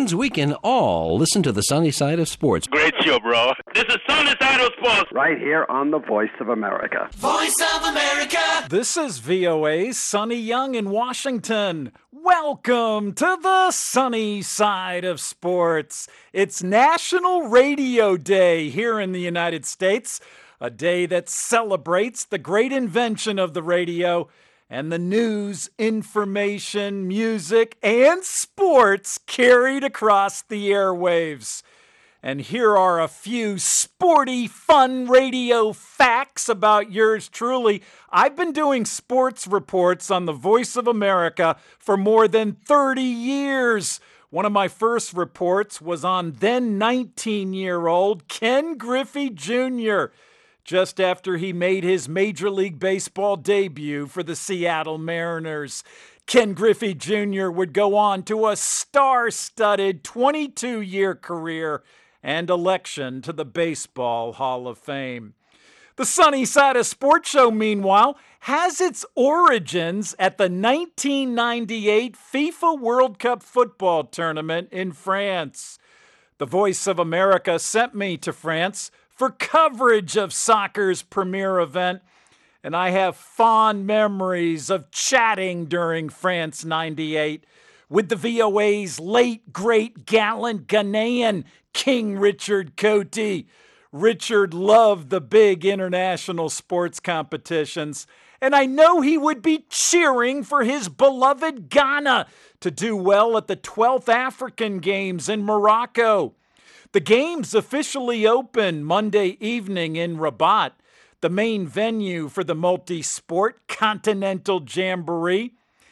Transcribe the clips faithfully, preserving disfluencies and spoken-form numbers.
means we can all listen to the sunny side of sports. Great show, bro. This is Sunny Side of Sports. Right here on the Voice of America. Voice of America. This is V O A's Sonny Young in Washington. Welcome to the sunny side of sports. It's National Radio Day here in the United States, a day that celebrates the great invention of the radio and the news, information, music, and sports carried across the airwaves. And here are a few sporty, fun radio facts about yours truly. I've been doing sports reports on the Voice of America for more than thirty years. One of my first reports was on then nineteen-year-old Ken Griffey Junior, just after he made his Major League Baseball debut for the Seattle Mariners. Ken Griffey Junior would go on to a star-studded twenty-two-year career and election to the Baseball Hall of Fame. The Sunny Side of Sports Show, meanwhile, has its origins at the nineteen ninety-eight FIFA World Cup football tournament in France. The Voice of America sent me to France for coverage of soccer's premier event, and I have fond memories of chatting during France ninety-eight with the V O A's late, great, gallant Ghanaian King Richard Cote. Richard loved the big international sports competitions, and I know he would be cheering for his beloved Ghana to do well at the twelfth African Games in Morocco. The games officially open Monday evening in Rabat, the main venue for the multi-sport Continental Jamboree.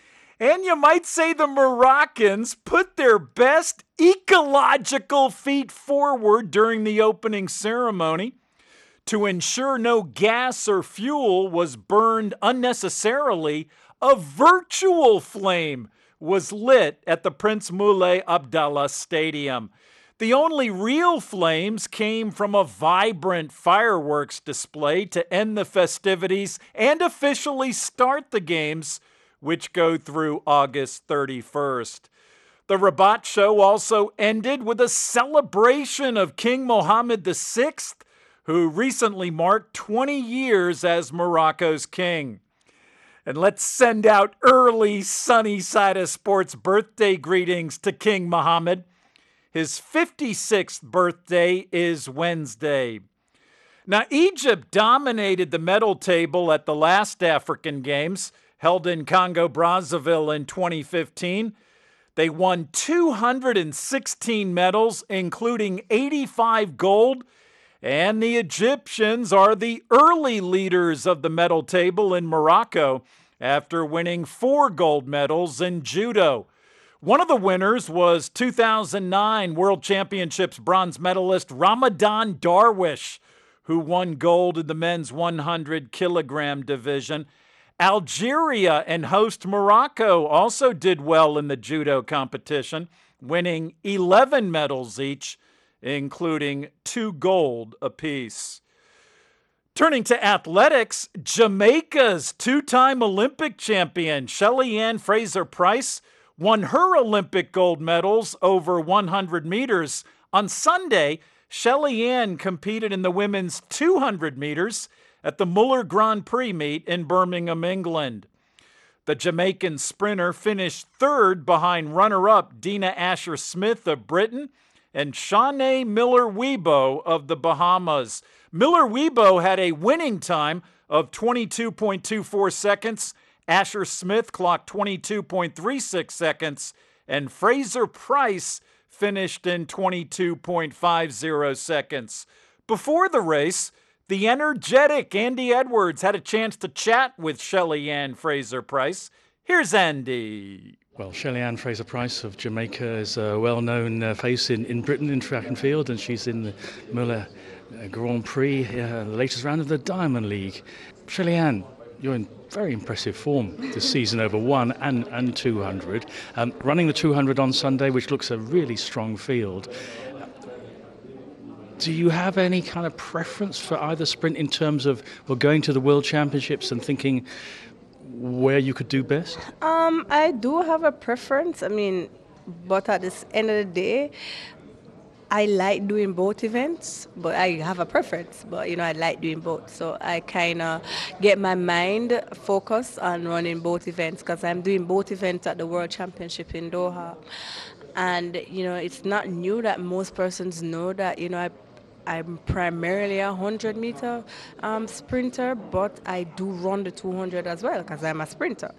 And you might say the Moroccans put their best ecological feet forward during the opening ceremony. To ensure no gas or fuel was burned unnecessarily, a virtual flame was lit at the Prince Moulay Abdallah Stadium. The only real flames came from a vibrant fireworks display to end the festivities and officially start the games, which go through August thirty-first. The Rabat show also ended with a celebration of King Mohammed the sixth, who recently marked twenty years as Morocco's king. And let's send out early Sunny Side of Sports birthday greetings to King Mohammed. His fifty-sixth birthday is Wednesday. Now, Egypt dominated the medal table at the last African Games, held in Congo-Brazzaville in twenty fifteen. They won two hundred sixteen medals, including eighty-five gold, and the Egyptians are the early leaders of the medal table in Morocco after winning four gold medals in judo. One of the winners was two thousand nine World Championships bronze medalist Ramadan Darwish, who won gold in the men's one hundred kilogram division. Algeria and host Morocco also did well in the judo competition, winning eleven medals each, including two gold apiece. Turning to athletics, Jamaica's two-time Olympic champion Shelly-Ann Fraser-Pryce won her Olympic gold medals over one hundred meters. On Sunday, Shelly-Ann competed in the women's two hundred meters at the Muller Grand Prix meet in Birmingham, England. The Jamaican sprinter finished third behind runner-up Dina Asher-Smith of Britain and Shanae Miller-Weibo of the Bahamas. Miller-Weibo had a winning time of twenty-two point two four seconds. Asher-Smith clocked twenty-two point three six seconds, and Fraser-Pryce finished in twenty-two point five zero seconds. Before the race, the energetic Andy Edwards had a chance to chat with Shelly-Ann Fraser-Pryce. Here's Andy. Well, Shelly-Ann Fraser-Pryce of Jamaica is a well-known uh, face in, in Britain in track and field, and she's in the Muller uh, Grand Prix, uh, the latest round of the Diamond League. Shelly-Ann, you're in very impressive form this season over one and, and two hundred. Um, running the two hundred on Sunday, which looks a really strong field. Do you have any kind of preference for either sprint in terms of well, going to the World Championships and thinking where you could do best? Um, I do have a preference. I mean, but at the end of the day, I like doing both events, but I have a preference. But you know, I like doing both, so I kind of get my mind focused on running both events because I'm doing both events at the World Championship in Doha. And you know, it's not new that most persons know that you know I. I'm primarily a one hundred meter um, sprinter, but I do run the two hundred as well because I'm a sprinter.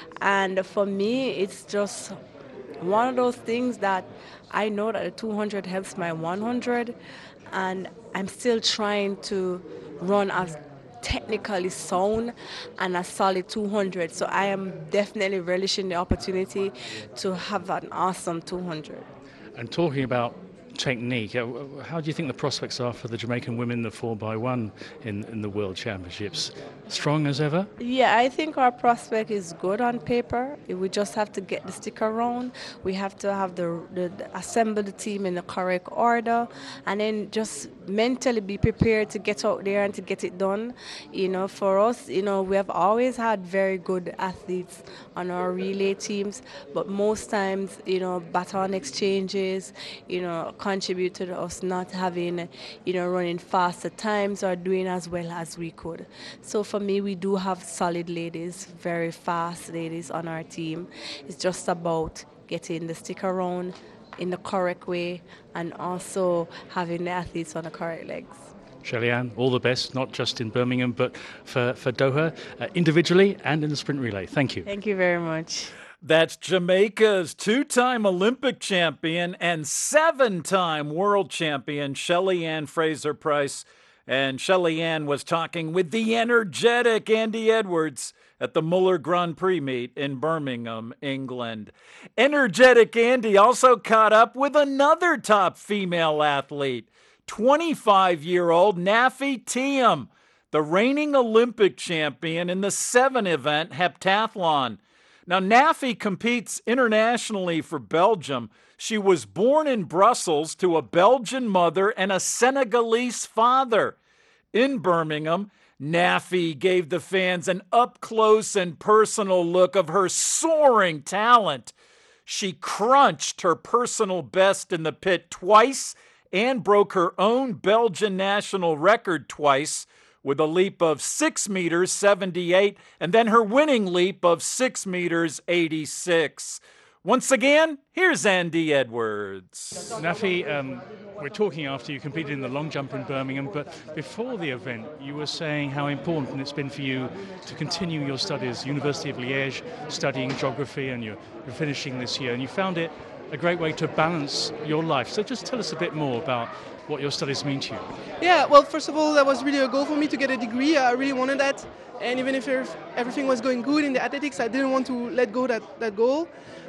And for me, it's just one of those things that I know that the two hundred helps my one hundred, and I'm still trying to run as technically sound and a solid two hundred. So I am definitely relishing the opportunity to have an awesome two hundred. And talking about technique, uh, how do you think the prospects are for the Jamaican women, the four by one in, in the World Championships? Strong as ever? Yeah, I think our prospect is good on paper. We just have to get the stick around. We have to have the, the, the assemble the team in the correct order, and then just mentally be prepared to get out there and to get it done. You know, for us, you know, we have always had very good athletes on our relay teams, but most times, you know, baton exchanges, you know, contribute to us not having, you know, running faster times or doing as well as we could. So for me, we do have solid ladies, very fast ladies on our team. It's just about getting the stick around in the correct way and also having the athletes on the correct legs. Shelly-Ann, all the best, not just in Birmingham, but for, for Doha, uh, individually and in the sprint relay. Thank you. Thank you very much. That's Jamaica's two-time Olympic champion and seven-time world champion, Shelly-Ann Fraser-Pryce. And Shelly-Ann was talking with the energetic Andy Edwards at the Muller Grand Prix meet in Birmingham, England. Energetic Andy also caught up with another top female athlete, twenty-five-year-old Nafi Thiam, the reigning Olympic champion in the seven event heptathlon. Now, Nafi competes internationally for Belgium. She was born in Brussels to a Belgian mother and a Senegalese father. In Birmingham, Nafi gave the fans an up-close and personal look of her soaring talent. She crunched her personal best in the pit twice and broke her own Belgian national record twice, with a leap of six meters seventy-eight, and then her winning leap of six meters eighty-six. Once again, here's Andy Edwards. Nafi, um, we're talking after you competed in the long jump in Birmingham, but before the event, you were saying how important it's been for you to continue your studies, University of Liège, studying geography, and you're, you're finishing this year, and you found it a great way to balance your life. So just tell us a bit more about what your studies mean to you. Yeah, well, first of all, that was really a goal for me to get a degree. I really wanted that. And even if everything was going good in the athletics, I didn't want to let go that, that goal.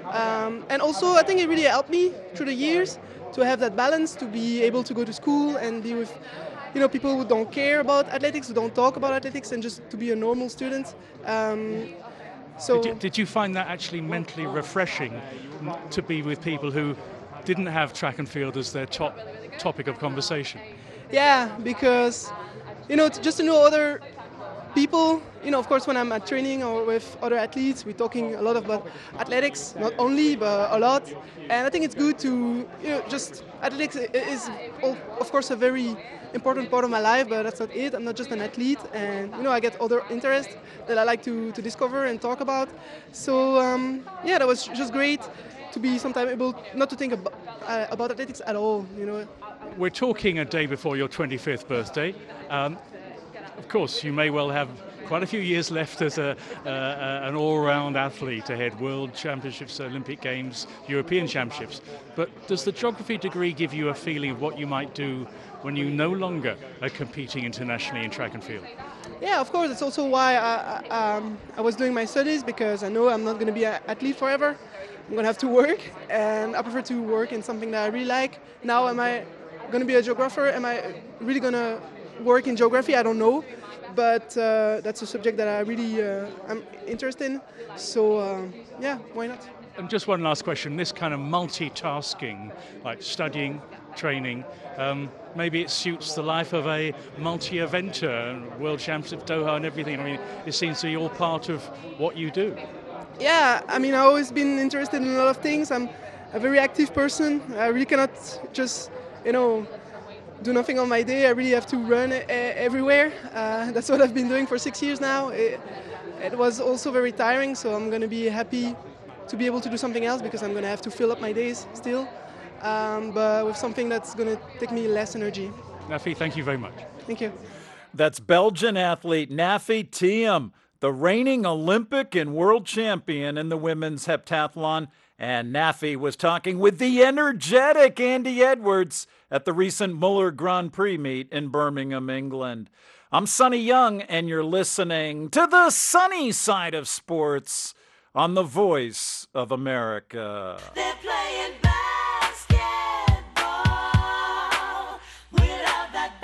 Um, and also, I think it really helped me through the years to have that balance, to be able to go to school and be with, you know, people who don't care about athletics, who don't talk about athletics, and just to be a normal student. Um, so did you, did you find that actually mentally refreshing to be with people who didn't have track and field as their top topic of conversation? Yeah, because, you know, just to know other people, you know, of course, when I'm at training or with other athletes, we're talking a lot about athletics, not only, but a lot. And I think it's good to, you know, just, athletics is, of course, a very important part of my life, but that's not it. I'm not just an athlete, and, you know, I get other interests that I like to, to discover and talk about. So, um, yeah, that was just great to be sometimes able not to think about, uh, about athletics at all, you know. We're talking a day before your twenty-fifth birthday. Um, of course, you may well have quite a few years left as a, uh, an all-round athlete ahead, World Championships, Olympic Games, European Championships. But does the geography degree give you a feeling of what you might do when you no longer are competing internationally in track and field? Yeah, of course. It's also why I, I, um, I was doing my studies, because I know I'm not going to be an athlete forever. I'm going to have to work, and I prefer to work in something that I really like. Now, am I going to be a geographer? Am I really going to work in geography? I don't know. But uh, that's a subject that I really uh, am interested in. So, uh, yeah, why not? And just one last question. This kind of multitasking, like studying, training, um, maybe it suits the life of a multi-eventer, World Championships, Doha and everything. I mean, it seems to be all part of what you do. Yeah, I mean, I've always been interested in a lot of things. I'm, a very active person. I really cannot just, you know, do nothing on my day. I really have to run uh, everywhere. Uh, that's what I've been doing for six years now. It, it was also very tiring, so I'm going to be happy to be able to do something else because I'm going to have to fill up my days still, um, but with something that's going to take me less energy. Nafi, thank you very much. Thank you. That's Belgian athlete Nafi Thiam, the reigning Olympic and world champion in the women's heptathlon. And Nafi was talking with the energetic Andy Edwards at the recent Muller Grand Prix meet in Birmingham, England. I'm Sonny Young, and you're listening to the sunny side of sports on the Voice of America. They're playing basketball without that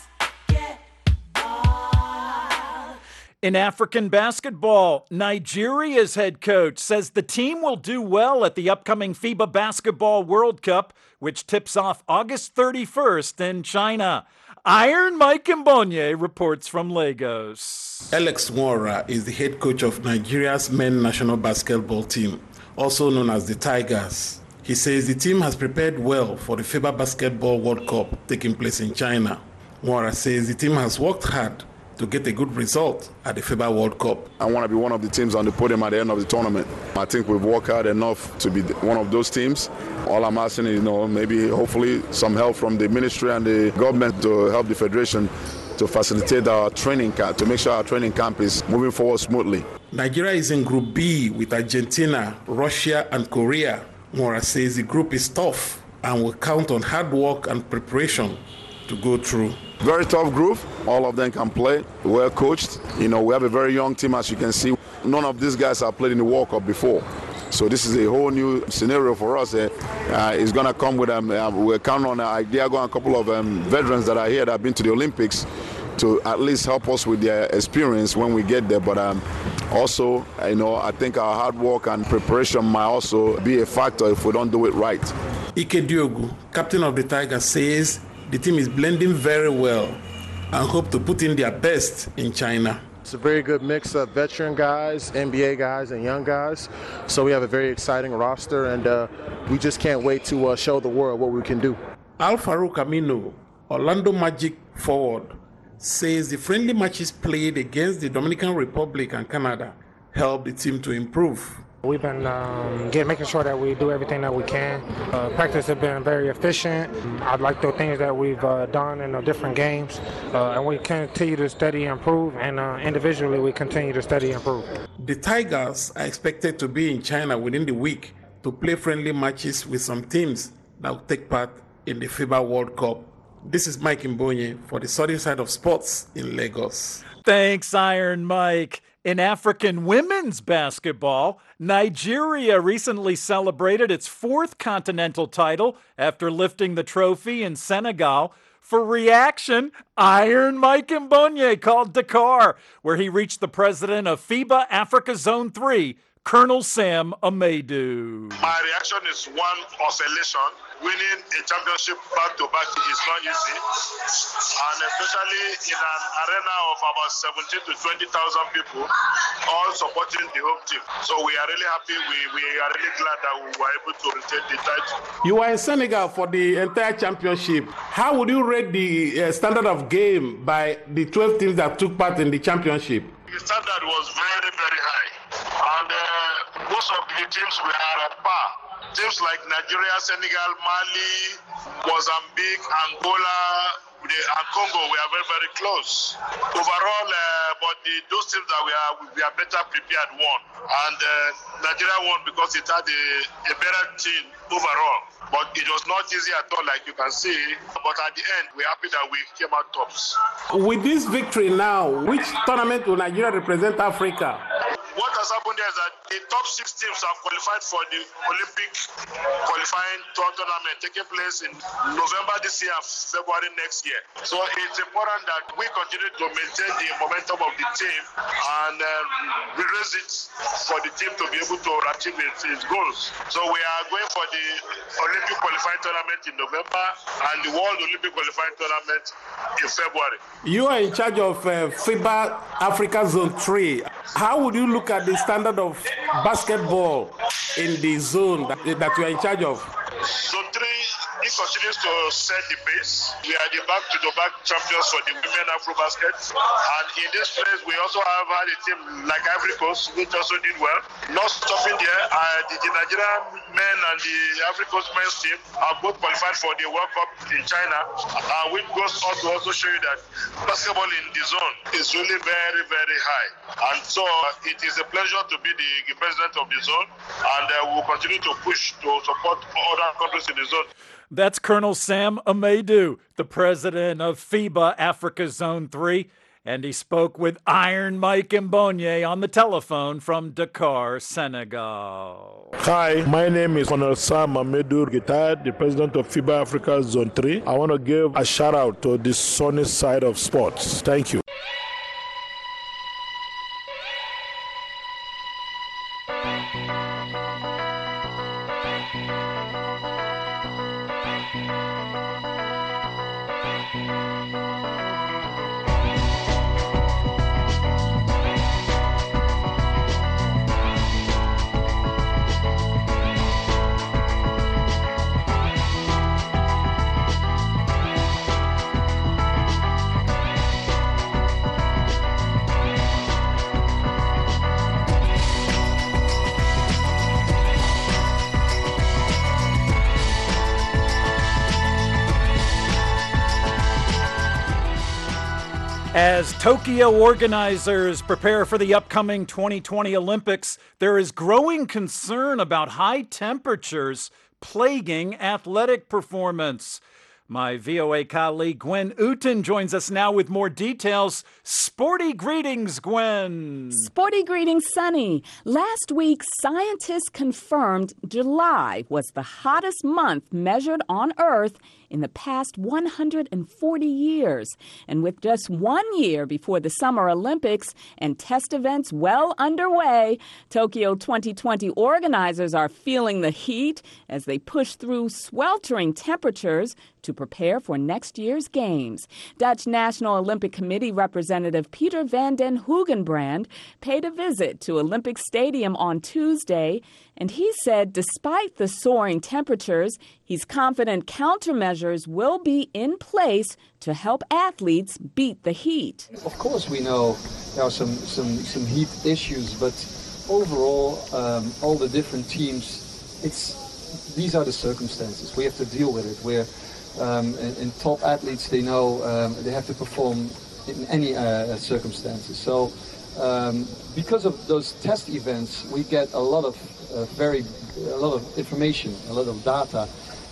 basketball. In African basketball, Nigeria's head coach says the team will do well at the upcoming FIBA Basketball World Cup, which tips off August thirty-first in China. Iron Mike Mbonye reports from Lagos. Alex Nwora is the head coach of Nigeria's men's national basketball team, also known as the Tigers. He says the team has prepared well for the FIBA Basketball World Cup taking place in China. Nwora says the team has worked hard to get a good result at the FIBA World Cup. I want to be one of the teams on the podium at the end of the tournament. I think we've worked hard enough to be one of those teams. All I'm asking is, you know, maybe hopefully some help from the ministry and the government to help the federation to facilitate our training camp, to make sure our training camp is moving forward smoothly. Nigeria is in Group B with Argentina, Russia, and Korea. Nwora says the group is tough and will count on hard work and preparation to go through. Very tough group. All of them can play. Well coached. You know, we have a very young team, as you can see. None of these guys have played in the World Cup before. So this is a whole new scenario for us. Uh, uh, it's going to come with, um, uh, we're counting on uh, Diago and a couple of um, veterans that are here that have been to the Olympics to at least help us with their experience when we get there. But um, also, you know, I think our hard work and preparation might also be a factor if we don't do it right. Ike Diogu, captain of the Tigers, says the team is blending very well and hope to put in their best in China. It's a very good mix of veteran guys, N B A guys, and young guys. So we have a very exciting roster, and uh, we just can't wait to uh, show the world what we can do. Al Farouk Aminu, Orlando Magic forward, says the friendly matches played against the Dominican Republic and Canada helped the team to improve. We've been um, get, making sure that we do everything that we can. Uh, practice has been very efficient. I like the things that we've uh, done in the different games, uh, and we continue to study and improve, and uh, individually we continue to study and improve. The Tigers are expected to be in China within the week to play friendly matches with some teams that will take part in the FIBA World Cup. This is Mike Mbonye for the Southern Side of Sports in Lagos. Thanks, Iron Mike. In African women's basketball, Nigeria recently celebrated its fourth continental title after lifting the trophy in Senegal. For reaction, Iron Mike Mbonye called Dakar, where he reached the president of FIBA Africa Zone three, Colonel Sam Amedu. My reaction is one of elation. Winning a championship back-to-back is not easy, and especially in an arena of about seventeen to twenty thousand people, all supporting the home team. So we are really happy. We, we are really glad that we were able to retain the title. You were in Senegal for the entire championship. How would you rate the uh, standard of game by the twelve teams that took part in the championship? The standard was very, very high, and uh, most of the teams were at par. Teams like Nigeria, Senegal, Mali, Mozambique, Angola, the, and Congo, we are very, very close. Overall, uh, but the, those teams that we are, we are better prepared won. And uh, Nigeria won because it had a, a better team overall. But it was not easy at all, like you can see. But at the end, we're happy that we came out tops. With this victory now, which tournament will Nigeria represent Africa? What has happened there is that the top six teams have qualified for the Olympic qualifying tournament taking place in November this year and February next year. So it's important that we continue to maintain the momentum of the team and um, we raise it for the team to be able to achieve its, its goals. So we are going for the Olympic qualifying tournament in November and the World Olympic qualifying tournament in February. You are in charge of uh, FIBA Africa Zone three. How would you look at the standard of basketball in the zone that, that you are in charge of? Zone three, it continues to set the pace. We are the back-to-the-back champions for the women Afrobasket. And in this place, we also have had a team like Ivory Coast, which also did well. Not stopping there, uh, the, the Nigerian men and the Ivory Coast men's team have both qualified for the World Cup in China, uh, which goes on to also show you that basketball in the zone is really very, very high. And so uh, it is a pleasure to be the, the president of the zone, and uh, we will continue to push to support other countries in the zone. That's Colonel Sam Amadou, the president of FIBA Africa Zone three, and he spoke with Iron Mike Mbonye on the telephone from Dakar, Senegal. Hi, my name is Colonel Sam Amadou, retired, the president of FIBA Africa Zone three. I want to give a shout out to the sunny side of sports. Thank you. As Tokyo organizers prepare for the upcoming twenty twenty Olympics, there is growing concern about high temperatures plaguing athletic performance. My V O A colleague Gwen Uten joins us now with more details. Sporty greetings, Gwen. Sporty greetings, Sonny. Last week, scientists confirmed July was the hottest month measured on Earth in the past one hundred forty years. And with just one year before the Summer Olympics and test events well underway, Tokyo twenty twenty organizers are feeling the heat as they push through sweltering temperatures to prepare for next year's games. Dutch National Olympic Committee Representative Peter van den Hoogenbrand paid a visit to Olympic Stadium on Tuesday, and he said despite the soaring temperatures, he's confident countermeasures will be in place to help athletes beat the heat. Of course we know there are some, some, some heat issues, but overall, um, all the different teams, it's these are the circumstances. We have to deal with it. We're Um, and, and top athletes, they know um, they have to perform in any uh, circumstances. So um, because of those test events, we get a lot of uh, very, a lot of information, a lot of data,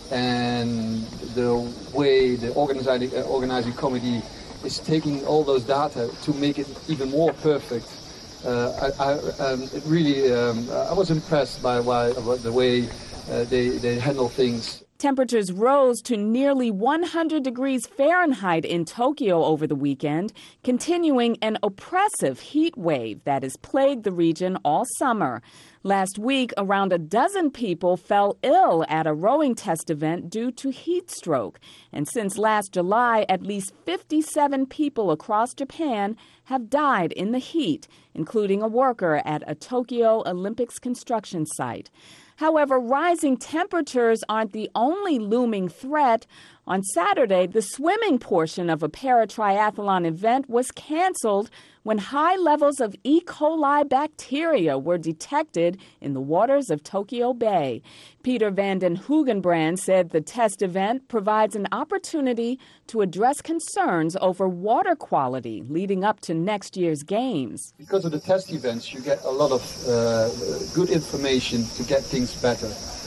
and the way the organizing, uh, organizing committee is taking all those data to make it even more perfect. Uh, I, I, um, it really, um, I was impressed by, by, by the way uh, they, they handle things. Temperatures rose to nearly one hundred degrees Fahrenheit in Tokyo over the weekend, continuing an oppressive heat wave that has plagued the region all summer. Last week, around a dozen people fell ill at a rowing test event due to heat stroke. And since last July, at least fifty-seven people across Japan have died in the heat, including a worker at a Tokyo Olympics construction site. However, rising temperatures aren't the only looming threat. On Saturday, the swimming portion of a para-triathlon event was canceled when high levels of E. coli bacteria were detected in the waters of Tokyo Bay. Peter van den Hoogenbrand said the test event provides an opportunity to address concerns over water quality leading up to next year's games. Because of the test events, you get a lot of uh, good information to get things better.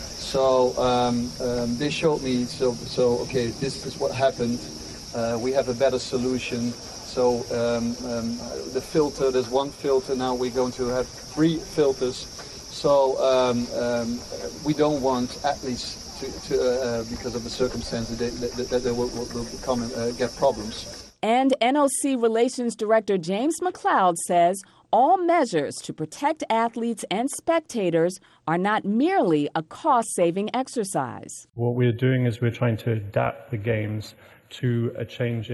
So um, um, they showed me, so, so okay, this is what happened. Uh, we have a better solution. So um, um, the filter, there's one filter, now we're going to have three filters. So um, um, we don't want athletes to, to uh, because of the circumstances, that, that, that they will, will become uh, get problems. And N O C Relations Director James McLeod says all measures to protect athletes and spectators are not merely a cost-saving exercise. What we're doing is we're trying to adapt the games to a changing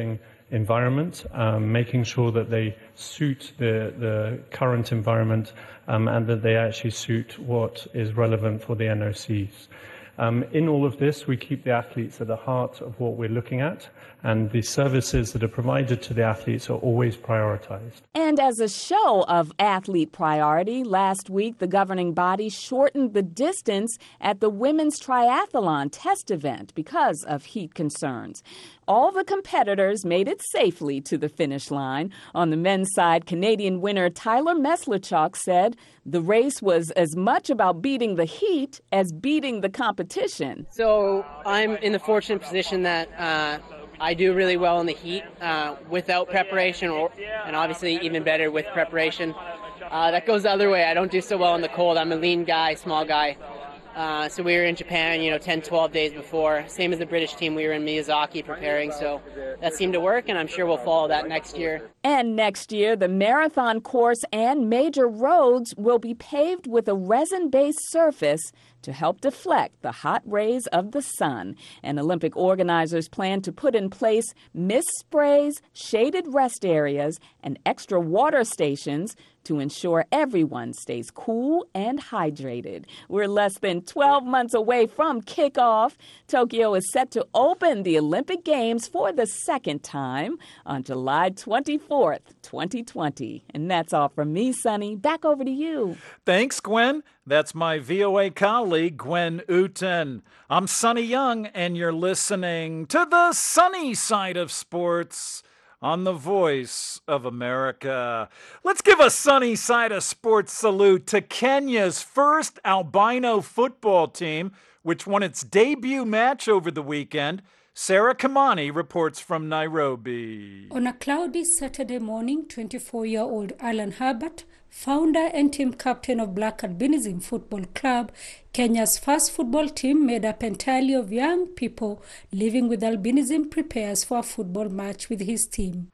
environment, um, making sure that they suit the, the current environment um, and that they actually suit what is relevant for the N O Cs. Um, in all of this, we keep the athletes at the heart of what we're looking at, and the services that are provided to the athletes are always prioritized. And as a show of athlete priority, last week the governing body shortened the distance at the women's triathlon test event because of heat concerns. All the competitors made it safely to the finish line. On the men's side, Canadian winner Tyler Meslichuk said the race was as much about beating the heat as beating the competition. So I'm in the fortunate position that uh, I do really well in the heat uh, without preparation, or, and obviously even better with preparation. Uh, that goes the other way. I don't do so well in the cold. I'm a lean guy, small guy. Uh, so we were in Japan, you know, ten, twelve days before. Same as the British team, we were in Miyazaki preparing. So that seemed to work, and I'm sure we'll follow that next year. And next year, the marathon course and major roads will be paved with a resin-based surface to help deflect the hot rays of the sun. And Olympic organizers plan to put in place mist sprays, shaded rest areas, and extra water stations to ensure everyone stays cool and hydrated. We're less than twelve months away from kickoff. Tokyo is set to open the Olympic Games for the second time on July twenty-fourth, twenty twenty. And that's all from me, Sonny. Back over to you. Thanks, Gwen. That's my V O A colleague, Gwen Uten. I'm Sonny Young, and you're listening to the sunny side of sports on the Voice of America. Let's give a sunny side of sports salute to Kenya's first albino football team, which won its debut match over the weekend. Sarah Kamani reports from Nairobi. On a cloudy Saturday morning, twenty-four-year-old Alan Herbert, founder and team captain of Black Albinism Football Club, Kenya's first football team made up entirely of young people living with albinism, prepares for a football match with his team.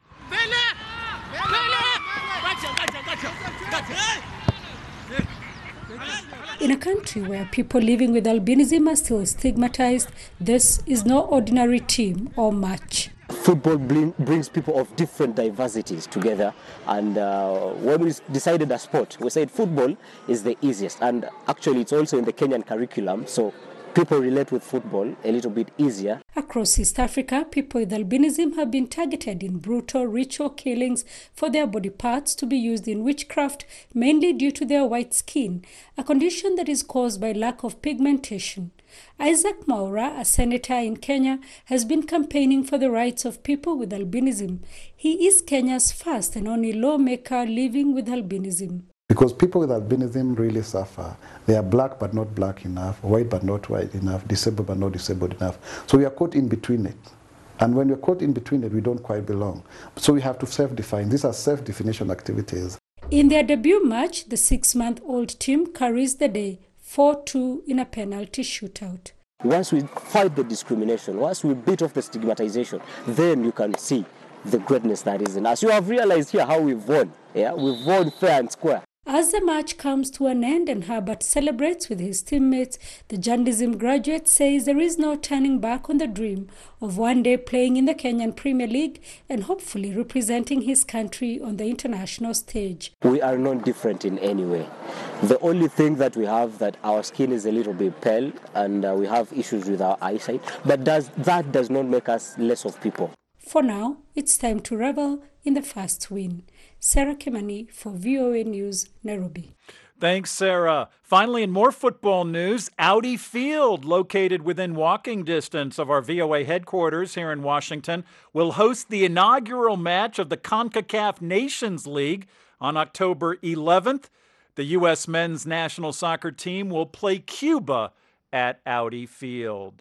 In a country where people living with albinism are still stigmatized, this is no ordinary team or match. Football bring, brings people of different diversities together, and uh, when we decided a sport, we said football is the easiest, and actually it's also in the Kenyan curriculum, so people relate with football a little bit easier. Across East Africa, people with albinism have been targeted in brutal ritual killings for their body parts to be used in witchcraft, mainly due to their white skin, a condition that is caused by lack of pigmentation. Isaac Mwaura, a senator in Kenya, has been campaigning for the rights of people with albinism. He is Kenya's first and only lawmaker living with albinism. Because people with albinism really suffer. They are black but not black enough, white but not white enough, disabled but not disabled enough. So we are caught in between it. And when we're caught in between it, we don't quite belong. So we have to self-define. These are self-definition activities. In their debut match, the six-month-old team carries the day, four two in a penalty shootout. Once we fight the discrimination, once we beat off the stigmatization, then you can see the greatness that is in us. You have realized here how we've won. Yeah, we've won fair and square. As the match comes to an end and Herbert celebrates with his teammates, the journalism graduate says there is no turning back on the dream of one day playing in the Kenyan Premier League and hopefully representing his country on the international stage. We are not different in any way. The only thing that we have that our skin is a little bit pale and uh, we have issues with our eyesight, but does, that does not make us less of people. For now, it's time to revel in the first win. Sarah Kimani for V O A News, Nairobi. Thanks, Sarah. Finally, in more football news, Audi Field, located within walking distance of our V O A headquarters here in Washington, will host the inaugural match of the CONCACAF Nations League on October eleventh. The U S men's national soccer team will play Cuba at Audi Field.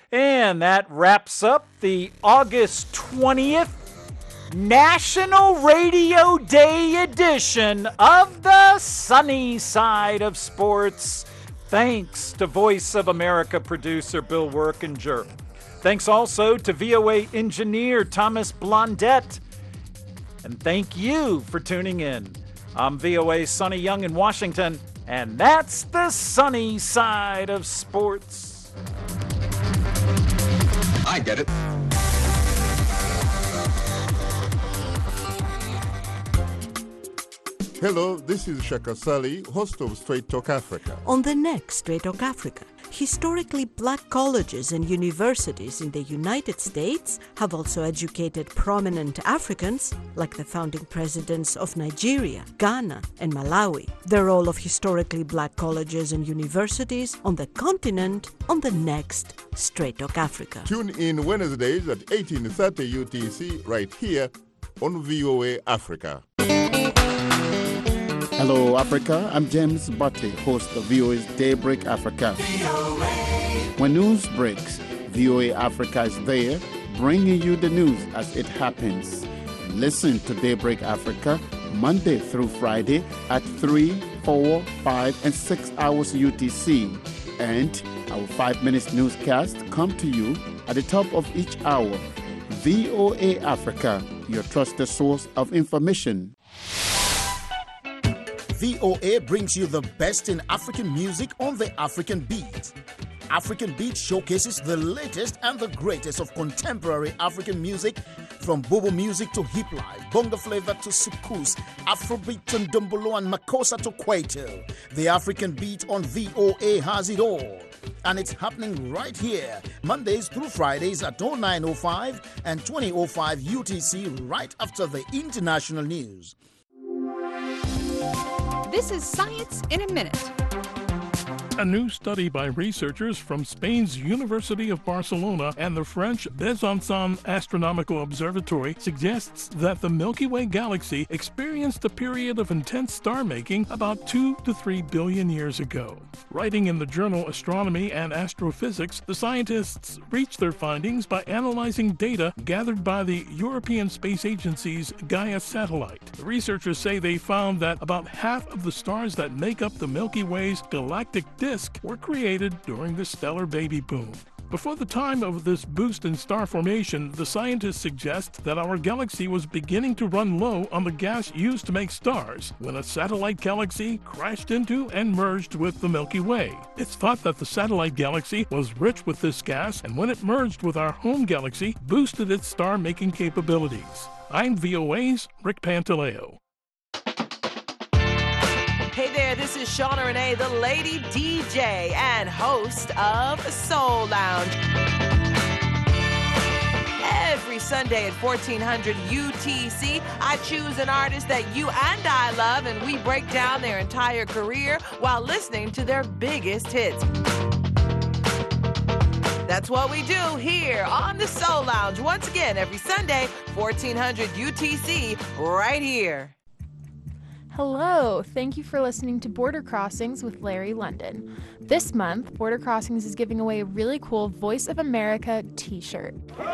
And that wraps up the August twentieth National Radio Day edition of the Sunny Side of Sports. Thanks to Voice of America producer Bill Workinger. Thanks also to V O A engineer Thomas Blondette. And thank you for tuning in. I'm V O A's Sonny Young in Washington, and that's the Sunny Side of Sports. I get it. Hello, this is Shaka Sali, host of Straight Talk Africa. On the next Straight Talk Africa, historically black colleges and universities in the United States have also educated prominent Africans, like the founding presidents of Nigeria, Ghana, and Malawi. The role of historically black colleges and universities on the continent on the next Straight Talk Africa. Tune in Wednesdays at eighteen thirty U T C right here on V O A Africa. Hello, Africa. I'm James Butley, host of V O A's Daybreak Africa. When news breaks, V O A Africa is there, bringing you the news as it happens. Listen to Daybreak Africa Monday through Friday at three, four, five, and six hours U T C. And our five minutes newscast come to you at the top of each hour. V O A Africa, your trusted source of information. V O A brings you the best in African music on the African Beat. African Beat showcases the latest and the greatest of contemporary African music, from Bobo music to hip life, bongo flavor to soukous, Afrobeat and Dumbolo and Makossa to Kwaito. The African Beat on V O A has it all. And it's happening right here, Mondays through Fridays at oh nine oh five and twenty oh five U T C, right after the international news. This is Science in a Minute. A new study by researchers from Spain's University of Barcelona and the French Besançon Astronomical Observatory suggests that the Milky Way galaxy experienced a period of intense star-making about two to three billion years ago. Writing in the journal Astronomy and Astrophysics, the scientists reached their findings by analyzing data gathered by the European Space Agency's Gaia satellite. The researchers say they found that about half of the stars that make up the Milky Way's galactic disk were created during the stellar baby boom. Before the time of this boost in star formation, the scientists suggest that our galaxy was beginning to run low on the gas used to make stars when a satellite galaxy crashed into and merged with the Milky Way. It's thought that the satellite galaxy was rich with this gas, and when it merged with our home galaxy, boosted its star-making capabilities. I'm V O A's Rick Pantaleo. Hey there, this is Shauna Renee, the Lady D J and host of Soul Lounge. Every Sunday at fourteen hundred U T C, I choose an artist that you and I love, and we break down their entire career while listening to their biggest hits. That's what we do here on the Soul Lounge. Once again, every Sunday, fourteen hundred U T C, right here. Hello, thank you for listening to Border Crossings with Larry London. This month, Border Crossings is giving away a really cool Voice of America t-shirt.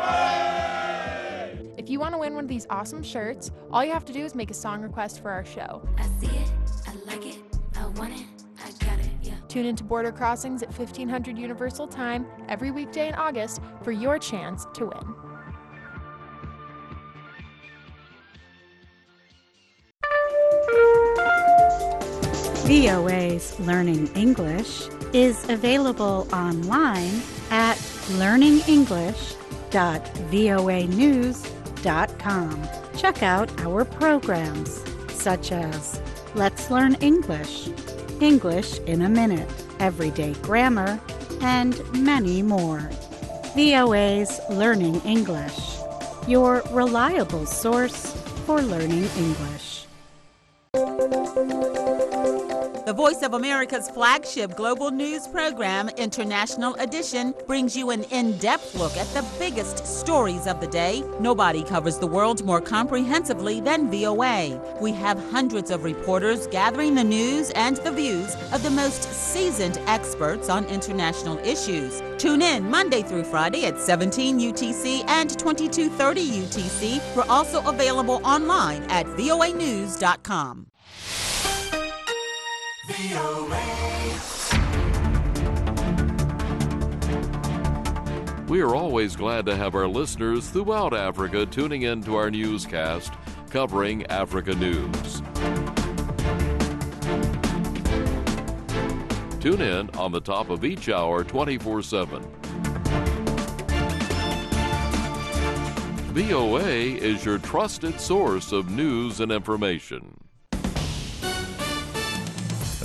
If you want to win one of these awesome shirts, all you have to do is make a song request for our show. I see it, I like it, I want it, I got it, yeah. Tune into Border Crossings at fifteen hundred Universal Time every weekday in August for your chance to win. V O A's Learning English is available online at learning english dot voa news dot com. Check out our programs such as Let's Learn English, English in a Minute, Everyday Grammar, and many more. V O A's Learning English, your reliable source for learning English. The Voice of America's flagship global news program, International Edition, brings you an in-depth look at the biggest stories of the day. Nobody covers the world more comprehensively than V O A. We have hundreds of reporters gathering the news and the views of the most seasoned experts on international issues. Tune in Monday through Friday at seventeen U T C and twenty-two thirty U T C. We're also available online at V O A news dot com. V O A. We are always glad to have our listeners throughout Africa tuning in to our newscast covering Africa news. Tune in on the top of each hour twenty-four seven. V O A is your trusted source of news and information.